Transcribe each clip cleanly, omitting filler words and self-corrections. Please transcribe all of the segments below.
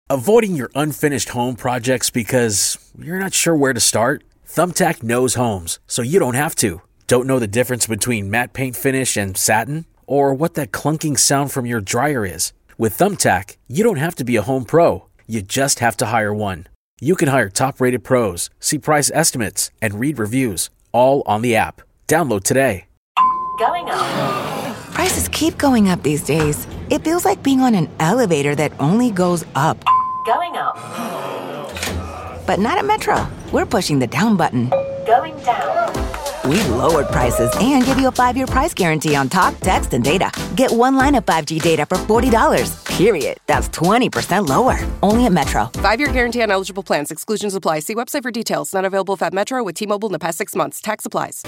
Avoiding your unfinished home projects because you're not sure where to start? Thumbtack knows homes, so you don't have to. Don't know the difference between matte paint finish and satin? Or what that clunking sound from your dryer is? With Thumbtack, you don't have to be a home pro. You just have to hire one. You can hire top-rated pros, see price estimates, and read reviews, all on the app. Download today. Going up. Prices keep going up these days. It feels like being on an elevator that only goes up. Going up. But not at Metro. We're pushing the down button. Going down. We've lowered prices and give you a 5-year price guarantee on talk, text, and data. Get one line of 5G data for $40, period. That's 20% lower. Only at Metro. 5-year guarantee on eligible plans. Exclusions apply. See website for details. Not available if at Metro with T-Mobile in the past 6 months. Tax applies.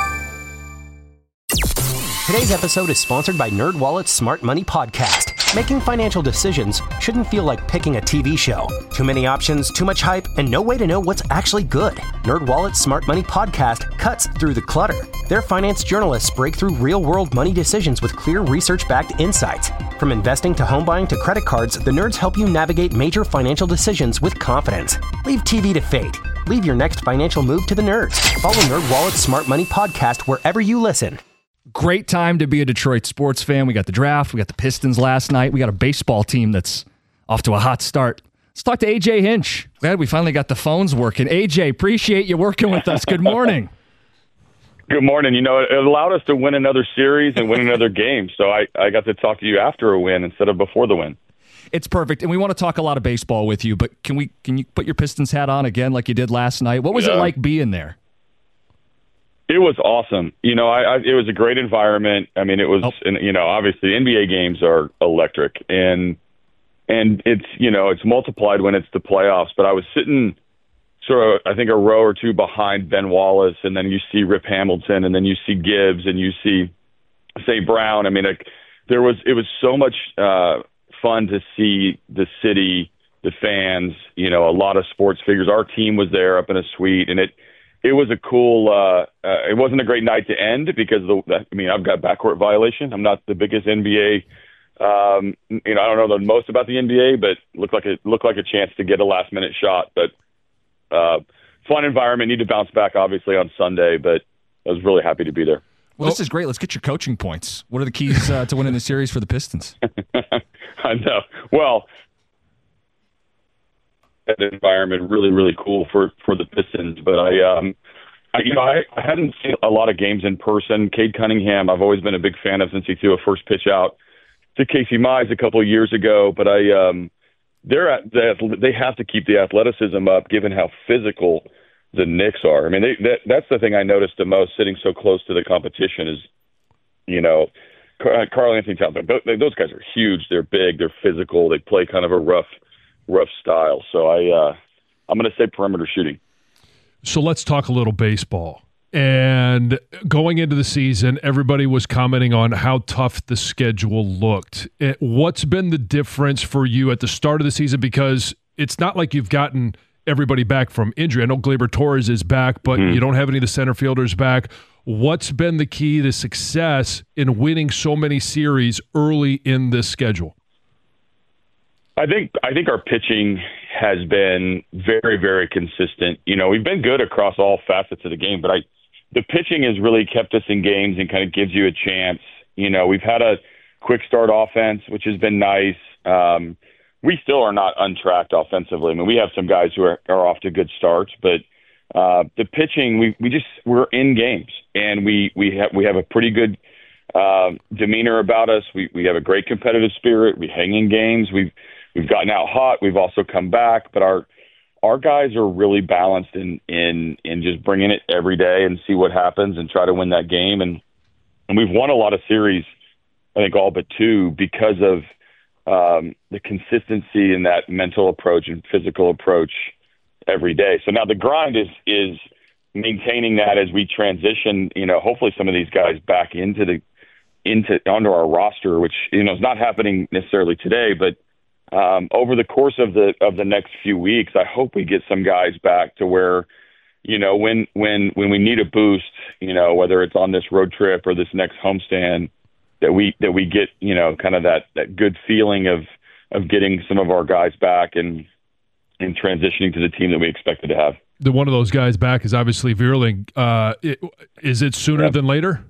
Today's episode is sponsored by NerdWallet's Smart Money Podcast. Making financial decisions shouldn't feel like picking a TV show. Too many options, too much hype, and no way to know what's actually good. NerdWallet's Smart Money Podcast cuts through the clutter. Their finance journalists break through real-world money decisions with clear research-backed insights. From investing to home buying to credit cards, the nerds help you navigate major financial decisions with confidence. Leave TV to fate. Leave your next financial move to the nerds. Follow NerdWallet's Smart Money Podcast wherever you listen. Great time to be a Detroit sports fan. We got the draft. We got the Pistons last night. We got a baseball team that's off to a hot start. Let's talk to AJ Hinch. Glad we finally got the phones working. AJ, appreciate you working with us. Good morning. Good morning. You know, it allowed us to win another series and win another game. So I got to talk to you after a win instead of before the win. It's perfect. And we want to talk a lot of baseball with you, but can you put your Pistons hat on again like you did last night? What was it like being there? It was awesome. You know, it was a great environment. I mean, it was, you know, obviously NBA games are electric and it's, you know, it's multiplied when it's the playoffs, but I was sitting sort of, I think a row or two behind Ben Wallace, and then you see Rip Hamilton, and then you see Gibbs, and you see St. Brown. I mean, it was so much fun to see the city, the fans, you know, a lot of sports figures. Our team was there up in a suite, and it was a cool, it wasn't a great night to end because, I've got backcourt violation. I'm not the biggest NBA, you know, I don't know the most about the NBA, but looked like a chance to get a last minute shot. But fun environment, need to bounce back obviously on Sunday, but I was really happy to be there. Well, this is great. Let's get your coaching points. What are the keys to winning the series for the Pistons? I know. Well, that environment really, really cool for the Pistons. But I hadn't seen a lot of games in person. Cade Cunningham, I've always been a big fan of since he threw a first pitch out to Casey Mize a couple of years ago. But they have to keep the athleticism up, given how physical the Knicks are. I mean, that's the thing I noticed the most sitting so close to the competition is, you know, Karl Anthony Towns. Those guys are huge. They're big. They're physical. They play kind of a rough style. So I'm going to say perimeter shooting. So let's talk a little baseball. And going into the season, everybody was commenting on how tough the schedule looked. What's been the difference for you at the start of the season? Because it's not like you've gotten everybody back from injury. I know Gleyber Torres is back, but you don't have any of the center fielders back. What's been the key to success in winning so many series early in this schedule? I think our pitching has been very, very consistent. You know, we've been good across all facets of the game, but the pitching has really kept us in games and kind of gives you a chance. You know, we've had a quick start offense, which has been nice. We still are not untracked offensively. I mean, we have some guys who are off to good starts, but the pitching, we're in games, and we have a pretty good demeanor about us. We have a great competitive spirit. We hang in games. We've gotten out hot. We've also come back, but our guys are really balanced in just bringing it every day and see what happens and try to win that game. And we've won a lot of series, I think all but two, because of the consistency in that mental approach and physical approach every day. So now the grind is maintaining that as we transition, you know, hopefully some of these guys back onto our roster, which, you know, is not happening necessarily today, but over the course of the next few weeks, I hope we get some guys back to where, you know, when we need a boost, you know, whether it's on this road trip or this next homestand, that we get, you know, kind of that good feeling of getting some of our guys back and transitioning to the team that we expected to have. The one of those guys back is obviously Vierling. Is it sooner than later?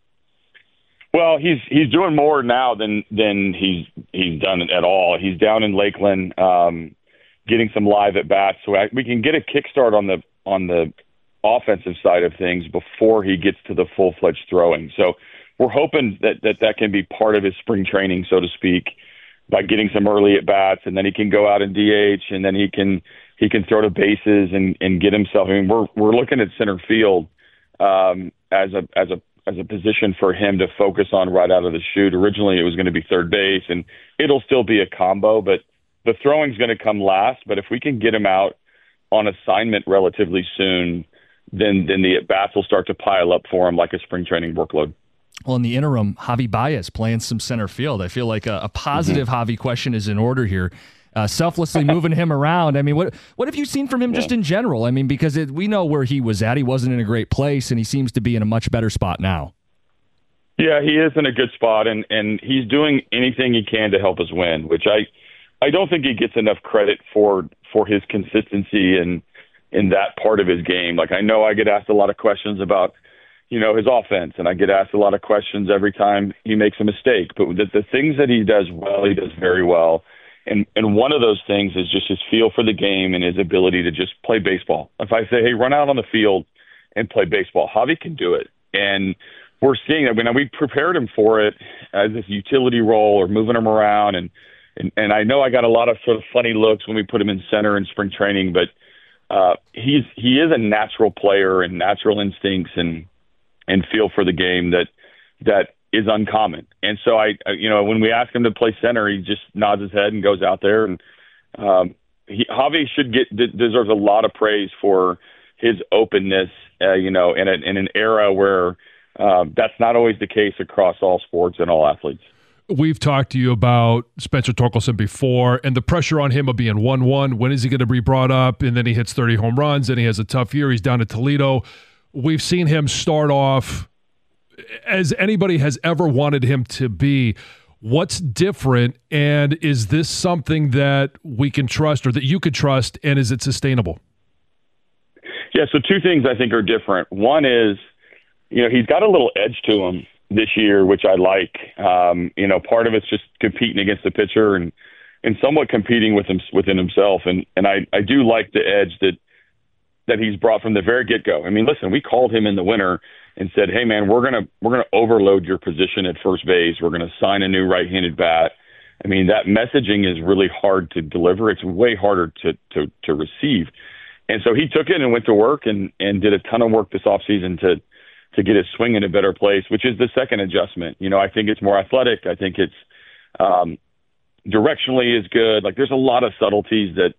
Well, he's doing more now than he's done at all. He's down in Lakeland, getting some live at bats, so we can get a kickstart on the offensive side of things before he gets to the full-fledged throwing. So we're hoping that can be part of his spring training, so to speak, by getting some early at bats, and then he can go out and DH, and then he can throw to bases and get himself. I mean, we're looking at center field as a position for him to focus on right out of the chute. Originally, it was going to be third base, and it'll still be a combo, but the throwing's going to come last. But if we can get him out on assignment relatively soon, then the at-bats will start to pile up for him like a spring training workload. Well, in the interim, Javi Baez playing some center field. I feel like a positive Javi question is in order here. Selflessly moving him around. I mean, what have you seen from him just in general? I mean, because we know where he was at. He wasn't in a great place, and he seems to be in a much better spot now. Yeah, he is in a good spot, and he's doing anything he can to help us win, which I don't think he gets enough credit for his consistency in that part of his game. Like, I know I get asked a lot of questions about, his offense, and I get asked a lot of questions every time he makes a mistake. But the things that he does well, he does very well. And one of those things is just his feel for the game and his ability to just play baseball. If I say, hey, run out on the field and play baseball, Javi can do it. And we're seeing that. We prepared him for it as this utility role or moving him around. And I know I got a lot of sort of funny looks when we put him in center in spring training, but he is a natural player and natural instincts and feel for the game that is uncommon. And so when we ask him to play center, he just nods his head and goes out there. And Javi deserves a lot of praise for his openness, in an era where that's not always the case across all sports and all athletes. We've talked to you about Spencer Torkelson before and the pressure on him of being 1-1. When is he going to be brought up? And then he hits 30 home runs and he has a tough year. He's down at Toledo. We've seen him start off as anybody has ever wanted him to be. What's different, and is this something that we can trust or that you could trust, and is it sustainable? Yeah, so two things I think are different. One is, he's got a little edge to him this year, which I like. Part of it's just competing against the pitcher and somewhat competing within himself. And I do like the edge that he's brought from the very get-go. I mean, listen, we called him in the winter and said, hey, man, we're gonna overload your position at first base. We're going to sign a new right-handed bat. I mean, that messaging is really hard to deliver. It's way harder to receive. And so he took it and went to work and did a ton of work this offseason to get his swing in a better place, which is the second adjustment. I think it's more athletic. I think it's directionally is good. Like, there's a lot of subtleties that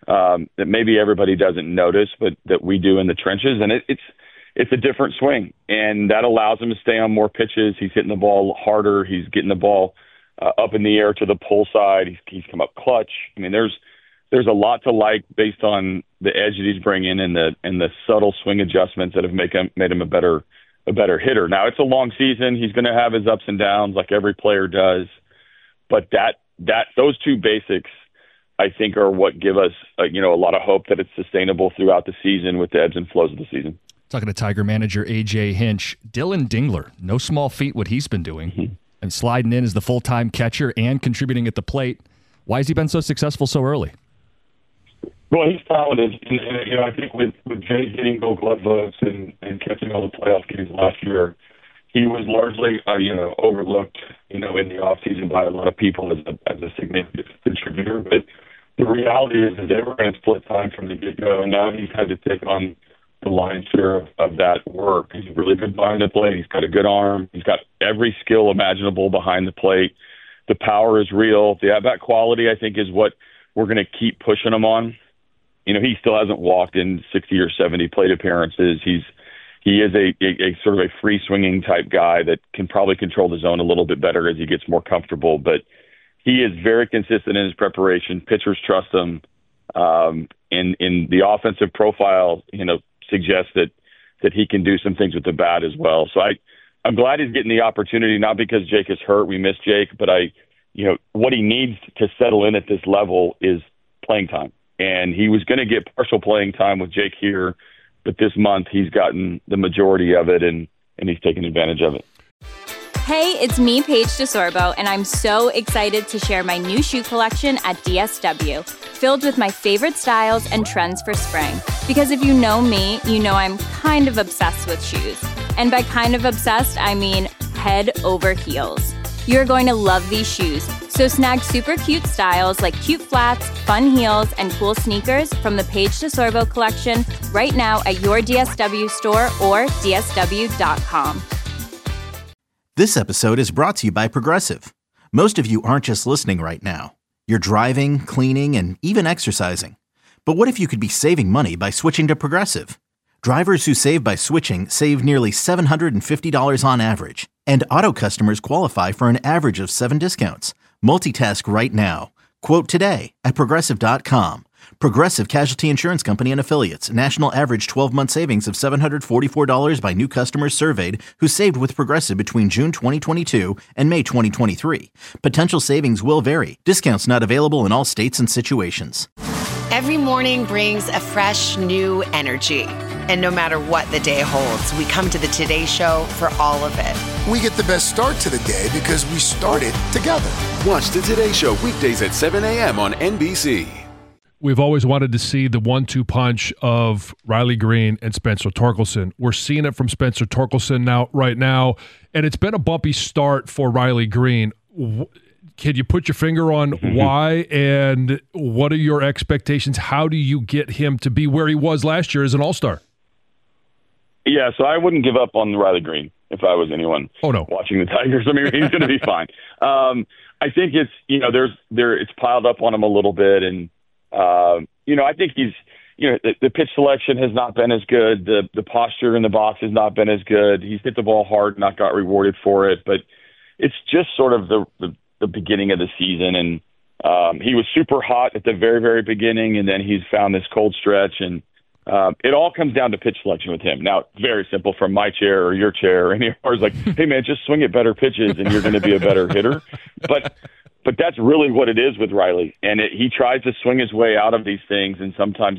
maybe everybody doesn't notice, but that we do in the trenches. And it's a different swing, and that allows him to stay on more pitches. He's hitting the ball harder. He's getting the ball up in the air to the pull side. He's come up clutch. I mean, there's a lot to like based on the edge that he's bringing and the subtle swing adjustments that have made him a better hitter. Now, it's a long season. He's going to have his ups and downs like every player does, but those two basics, I think, are what give us a lot of hope that it's sustainable throughout the season with the ebbs and flows of the season. Talking to Tiger manager A.J. Hinch, Dylan Dingler, no small feat what he's been doing, and sliding in as the full-time catcher and contributing at the plate. Why has he been so successful so early? Well, he's talented. And I think with Jay getting Gold Glove votes and catching all the playoff games last year, he was largely overlooked in the offseason by a lot of people as a significant contributor. But the reality is that they were going to split time from the get-go, and now he's had to take on the lion's share of that work. He's really good behind the plate. He's got a good arm. He's got every skill imaginable behind the plate. The power is real. The at-bat quality, I think, is what we're going to keep pushing him on. He still hasn't walked in 60 or 70 plate appearances. He is a sort of a free swinging type guy that can probably control the zone a little bit better as he gets more comfortable. But he is very consistent in his preparation. Pitchers trust him. In the offensive profile, suggests that he can do some things with the bat as well. So I'm glad he's getting the opportunity, not because Jake is hurt. We miss Jake, but what he needs to settle in at this level is playing time. And he was going to get partial playing time with Jake here, but this month he's gotten the majority of it, and he's taken advantage of it. Hey, it's me, Paige DeSorbo, and I'm so excited to share my new shoe collection at DSW, filled with my favorite styles and trends for spring. Because if you know me, you know I'm kind of obsessed with shoes. And by kind of obsessed, I mean head over heels. You're going to love these shoes. So snag super cute styles like cute flats, fun heels, and cool sneakers from the Paige DeSorbo collection right now at your DSW store or DSW.com. This episode is brought to you by Progressive. Most of you aren't just listening right now. You're driving, cleaning, and even exercising. But what if you could be saving money by switching to Progressive? Drivers who save by switching save nearly $750 on average. And auto customers qualify for an average of 7 discounts. Multitask right now. Quote today at Progressive.com. Progressive Casualty Insurance Company and Affiliates. National average 12-month savings of $744 by new customers surveyed who saved with Progressive between June 2022 and May 2023. Potential savings will vary. Discounts not available in all states and situations. Every morning brings a fresh, new energy. And no matter what the day holds, we come to the Today Show for all of it. We get the best start to the day because we started together. Watch the Today Show weekdays at 7 a.m. on NBC. We've always wanted to see the 1-2 punch of Riley Green and Spencer Torkelson. We're seeing it from Spencer Torkelson right now, and it's been a bumpy start for Riley Green. Can you put your finger on why, and what are your expectations? How do you get him to be where he was last year as an All-Star? Yeah, so I wouldn't give up on Riley Green if I was anyone watching the Tigers. I mean, he's going to be fine. I think it's, it's piled up on him a little bit, and I think he's, the pitch selection has not been as good. The posture in the box has not been as good. He's hit the ball hard, not got rewarded for it. But it's just sort of the beginning of the season. And he was super hot at the very, very beginning, and then he's found this cold stretch. And it all comes down to pitch selection with him. Now, it's very simple from my chair or your chair. And it's like, hey, man, just swing at better pitches and you're going to be a better hitter. But that's really what it is with Riley. And he tries to swing his way out of these things, and sometimes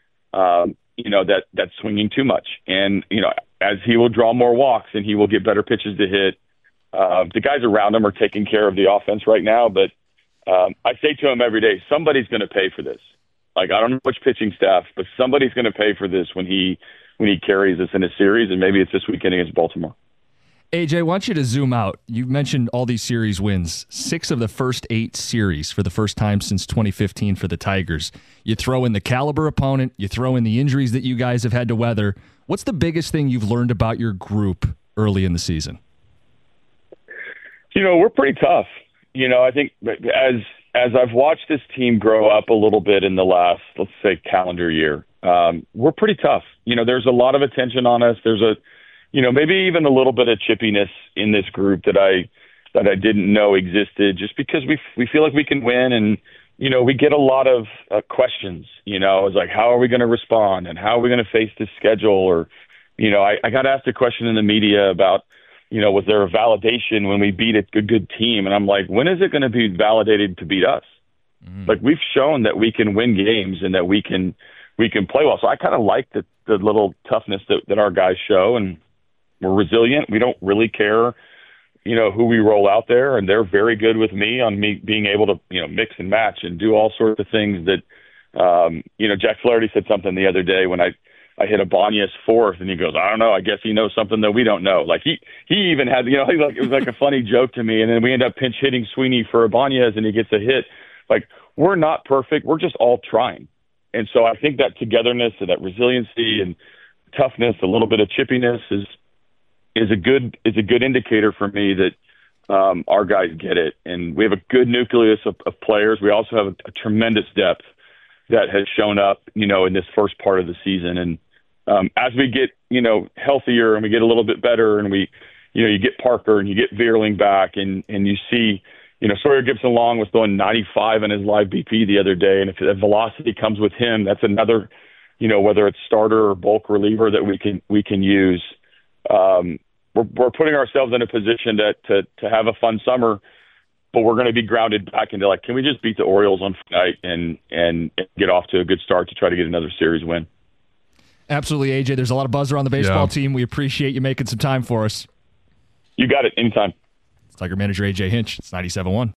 that's swinging too much. And, as he will draw more walks and he will get better pitches to hit, the guys around him are taking care of the offense right now. But I say to him every day, somebody's going to pay for this. Like, I don't know which pitching staff, but somebody's going to pay for this when he carries us in a series, and maybe it's this weekend against Baltimore. AJ, I want you to zoom out. You mentioned all these series wins, 6 of the first 8 series for the first time since 2015 for the Tigers. You throw in the caliber opponent, you throw in the injuries that you guys have had to weather. What's the biggest thing you've learned about your group early in the season? We're pretty tough. I think as I've watched this team grow up a little bit in the last, let's say, calendar year, we're pretty tough. There's a lot of attention on us. There's maybe even a little bit of chippiness in this group that I didn't know existed, just because we feel like we can win, and we get a lot of questions. It's like, how are we going to respond, and how are we going to face this schedule? Or I got asked a question in the media about was there a validation when we beat a good team? And I'm like, when is it going to be validated to beat us? Like, we've shown that we can win games and that we can play well. So I kind of like the little toughness that our guys show, and we're resilient. We don't really care, who we roll out there, and they're very good with me on me being able to, mix and match and do all sorts of things that, Jack Flaherty said something the other day when I hit Ibanez fourth, and he goes, I don't know, I guess he knows something that we don't know. Like, he even had, it was like a funny joke to me, and then we end up pinch hitting Sweeney for Ibanez, and he gets a hit. Like, we're not perfect. We're just all trying. And so I think that togetherness and that resiliency and toughness, a little bit of chippiness is a good indicator for me that our guys get it. And we have a good nucleus of players. We also have a tremendous depth that has shown up, in this first part of the season. And as we get, healthier and we get a little bit better, and you get Parker and you get Vierling back, and you see, Sawyer Gibson-Long was throwing 95 in his live BP the other day. And if the velocity comes with him, that's another, whether it's starter or bulk reliever that we can use. We're putting ourselves in a position to have a fun summer, but we're going to be grounded back into like, can we just beat the Orioles on Friday night and get off to a good start to try to get another series win? Absolutely, AJ. There's a lot of buzz around the baseball team. We appreciate you making some time for us. You got it. Anytime. It's Tiger manager AJ Hinch. It's 97.1.